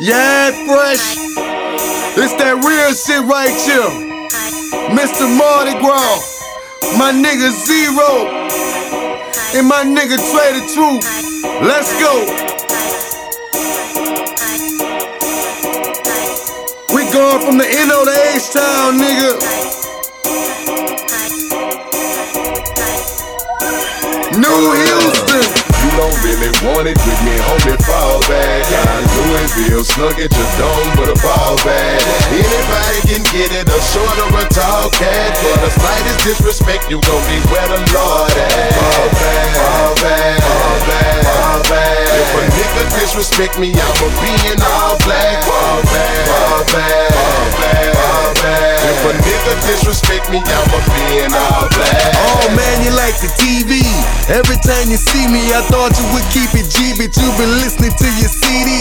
Yeah, fresh. It's that real shit right here. Mr. Mardi Gras, my nigga Zero, and my nigga Trader Truth. Let's go. We going from the NO to H-Town, nigga. New Houston. You don't really want it with me, homie, fall back. I'm doing Bill Snug at your dome with a ball bag. Anybody can get it, a short or a tall cat. For the slightest disrespect, you gon' be where the Lord at. Fall back, fall back, fall back, fall back. If a nigga disrespect me, I'ma be in all black. Fall back, fall back, fall back, fall back. If a nigga disrespect me, I'ma be in all black. Oh man, you like the TV. Every time you see me, I thought you would keep it G, but you been listening to your CD.